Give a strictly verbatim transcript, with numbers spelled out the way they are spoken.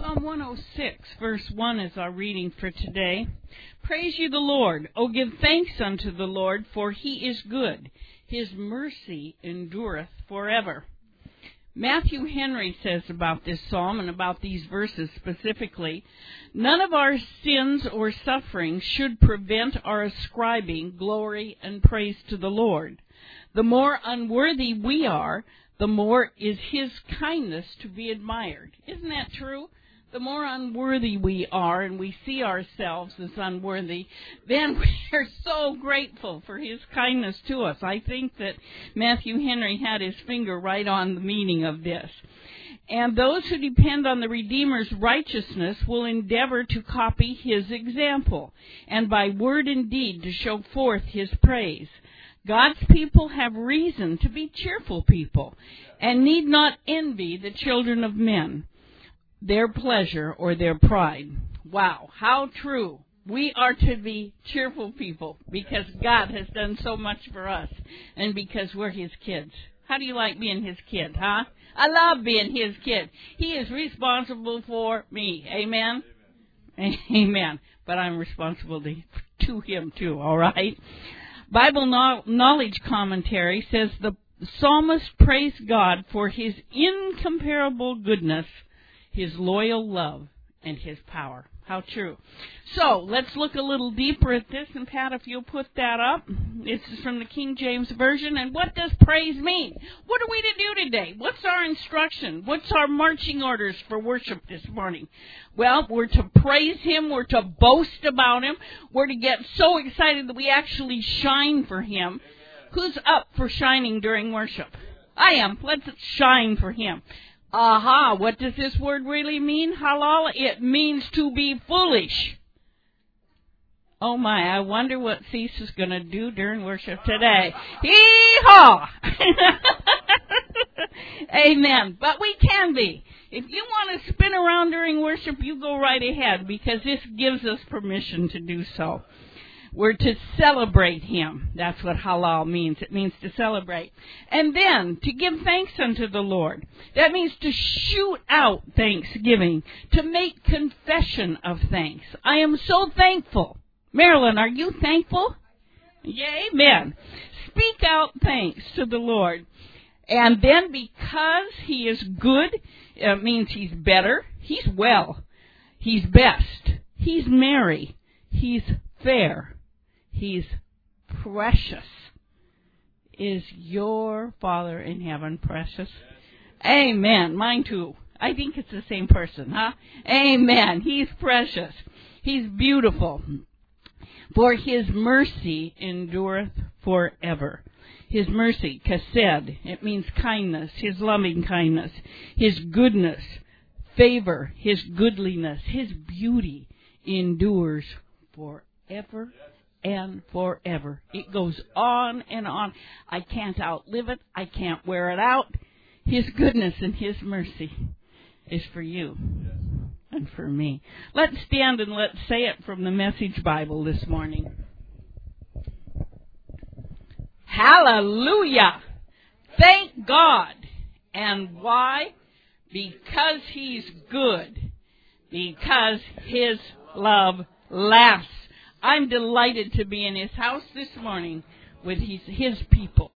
Psalm one oh six, verse one is our reading for today. Praise you the Lord. O give thanks unto the Lord, for he is good. His mercy endureth forever. Matthew Henry says about this psalm and about these verses specifically, none of our sins or sufferings should prevent our ascribing glory and praise to the Lord. The more unworthy we are, the more is his kindness to be admired. Isn't that true? The more unworthy we are and we see ourselves as unworthy, then we're so grateful for his kindness to us. I think that Matthew Henry had his finger right on the meaning of this. And those who depend on the Redeemer's righteousness will endeavor to copy his example, and by word and deed to show forth his praise. God's people have reason to be cheerful people, and need not envy the children of men, their pleasure or their pride. Wow, how true. We are to be cheerful people because God has done so much for us and because we're his kids. How do you like being his kid, huh? I love being his kid. He is responsible for me. Amen? Amen. Amen. But I'm responsible to, to him too, all right? Bible no- Knowledge Commentary says the psalmist praised God for his incomparable goodness, his loyal love, and his power. How true. So, let's look a little deeper at this, and Pat, if you'll put that up. This is from the King James Version, and what does praise mean? What are we to do today? What's our instruction? What's our marching orders for worship this morning? Well, we're to praise him, we're to boast about him, we're to get so excited that we actually shine for him. Who's up for shining during worship? I am. Let's shine for him. Aha, what does this word really mean, halal? It means to be foolish. Oh my, I wonder what Cease is going to do during worship today. Hee-haw! Amen. But we can be. If you want to spin around during worship, you go right ahead, because this gives us permission to do so. We're to celebrate him. That's what halal means. It means to celebrate. And then, to give thanks unto the Lord. That means to shoot out thanksgiving, to make confession of thanks. I am so thankful. Marilyn, are you thankful? Yeah, amen. Speak out thanks to the Lord. And then, because he is good, it means he's better, he's well, he's best, he's merry, he's fair, he's precious. Is your Father in heaven precious? Amen. Mine too. I think it's the same person, huh? Amen. He's precious. He's beautiful. For his mercy endureth forever. His mercy, chesed, it means kindness, his loving kindness, his goodness, favor, his goodliness, his beauty endures forever and forever. It goes on and on. I can't outlive it. I can't wear it out. His goodness and his mercy is for you and for me. Let's stand and let's say it from the Message Bible this morning. Hallelujah! Thank God. And why? Because he's good. Because his love lasts. I'm delighted to be in his house this morning with his, his people.